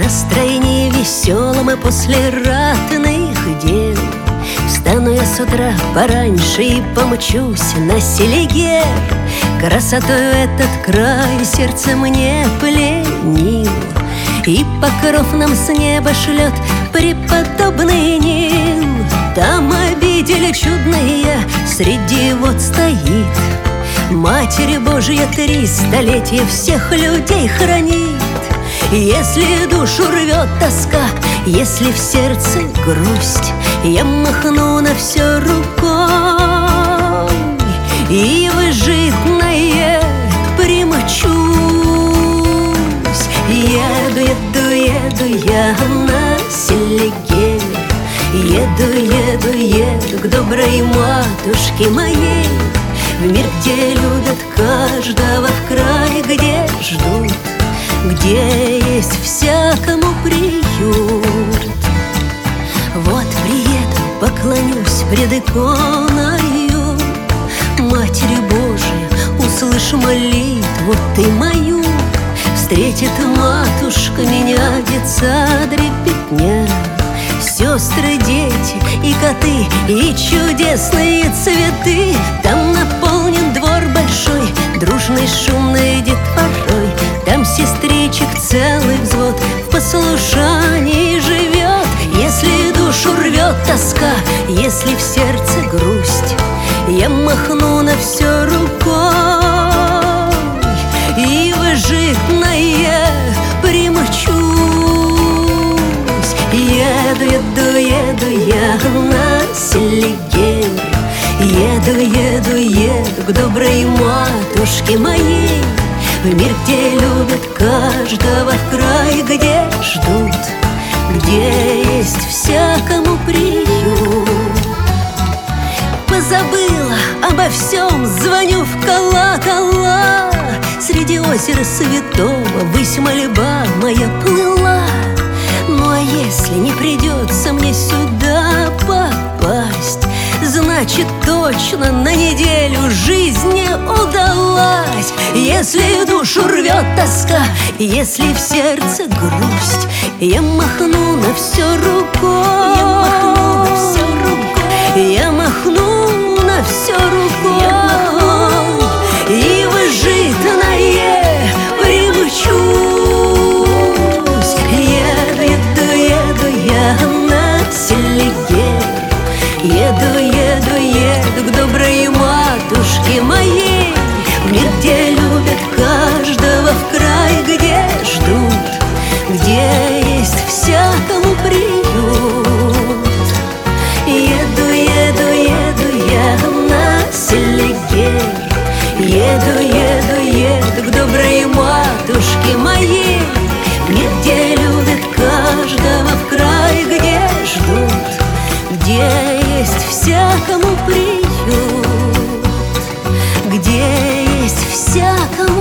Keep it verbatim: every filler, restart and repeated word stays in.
настроении веселом и после ратных дел встану я с утра пораньше и помчусь на селигер. Красотою этот край сердце мне пленил, и покров нам с неба шлет преподобный Нил. Там обитель чудная среди вод стоит, Матерь Божья три столетия всех людей хранит. Если душу рвет тоска, если в сердце грусть, я махну на все рукой и в житное примчусь. Еду, еду, еду я на селигер, еду, еду, еду к доброй матушке моей, в мир, где любят каждого, в край, где ждут, где есть всякому приют. Вот приеду, поклонюсь пред иконою, Матери Божия, услышь молитву ты мою. Встретит матушка меня в детсадре пятня, сестры, дети и коты, и чудесные цветы. Там наполнен двор большой, дружной шумной детворой. Там сестричек целый взвод в послушании живет. Если душу рвет тоска, если в сердце грусть, я махну на все рукой и в житное примчусь. Еду, еду, еду я на селигер, еду, еду, еду к доброй матушке моей, в мир, где любят каждого, в край, где ждут, где есть всякому приют. Позабыла обо всем, звоню в колокола, среди озера святого высь мольба моя плыла. Ну а если не придется мне сюда попасть, значит точно на неделю жизнь не удалась. Если душу рвет тоска, если в сердце грусть, я махну на все рукой, я махну на все рукой, я махну на все рукой и в житное примчусь. Еду, еду, еду я на селигер, еду, еду, еду к доброй матушке моей, в мир, где любят каждого, в край, где ждут, где есть всякому приют. Еду, еду, еду я на селигер, еду, еду, еду к доброй матушке моей, в мир, где любят каждого, в край, где ждут, где есть всякому приют, где есть всякому